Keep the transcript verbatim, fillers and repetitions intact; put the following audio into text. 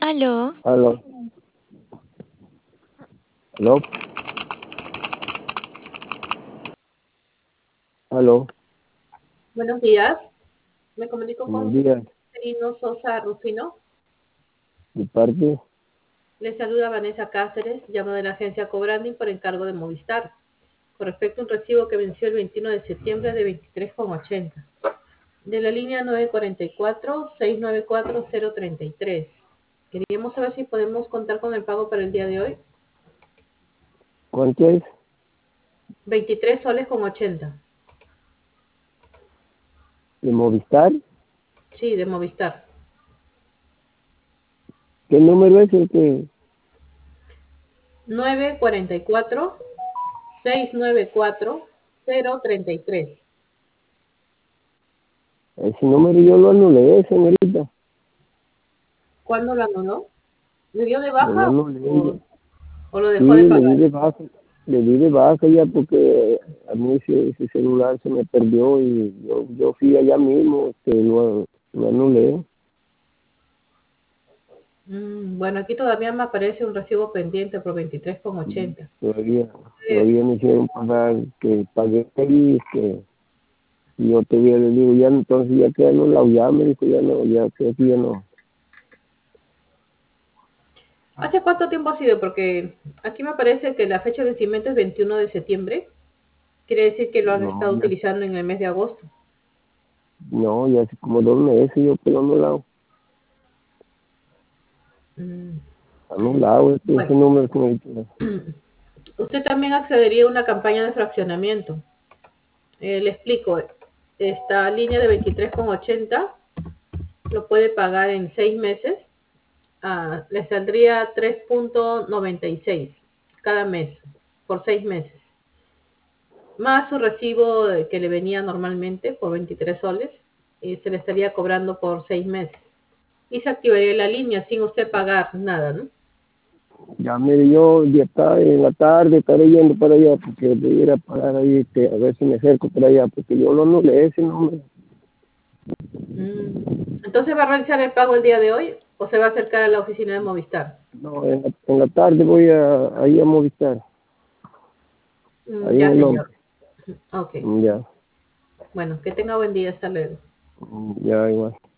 Aló. Aló. Aló. Aló. Buenos días. Me comunico Buenos con días. Serino Sosa Rufino. De parte, Le saluda Vanessa Cáceres, llamo de la agencia Cobranding por encargo de Movistar, con respecto a un recibo que venció el veintiuno de septiembre de veintitrés con ochenta, de la línea nueve cuatro cuatro, seis nueve cuatro, cero tres tres. Queríamos saber si podemos contar con el pago para el día de hoy. ¿cuánto es? veintitrés soles con ochenta. ¿De Movistar? Sí, de Movistar. ¿Qué número es el que? nueve cuatro cuatro, seis nueve cuatro, cero tres tres. Ese número yo lo anulé, señorita. ¿Cuándo lo anuló? ¿Le dio de Yo lo baja anulé o, ya. o lo Sí, dejó de le pagar? di de baja. Le di de baja ya porque a mí ese, ese celular se me perdió y yo, yo fui allá mismo, que lo, lo anulé. Mm, bueno, aquí todavía me aparece un recibo pendiente por veintitrés con ochenta. Todavía, Eh, todavía me hicieron pagar, que pagué ahí, que y yo todavía le digo, ya entonces ya queda anulado, ya me dijo, ya no, ya que aquí ya no. ¿Hace cuánto tiempo ha sido? Porque aquí me aparece que la fecha de vencimiento es veintiuno de septiembre. Quiere decir que lo han No, estado ya, utilizando en el mes de agosto. no, ya hace como dos meses yo que lo anulado. Mm, Anulado este, ese bueno, número que me dice. usted también accedería a una campaña de fraccionamiento. Eh, le explico. Esta línea de veintitrés con ochenta lo puede pagar en seis meses. Ah, le saldría tres punto noventa y seis cada mes, por seis meses. Más su recibo que le venía normalmente por veintitrés soles, y se le estaría cobrando por seis meses. Y se activaría la línea sin usted pagar nada, ¿no? Ya mire, yo ya está en la tarde estaré yendo para allá porque debiera parar ahí, este, a ver si me acerco para allá, porque yo lo anulé ese número. Mm. Entonces, ¿va a realizar el pago el día de hoy o se va a acercar a la oficina de Movistar? No, en la, en la tarde voy a, ahí a Movistar, Mm, ahí en ya, el señor. hombre. Ok. Ya, Bueno, que tenga buen día. Hasta luego. ya igual.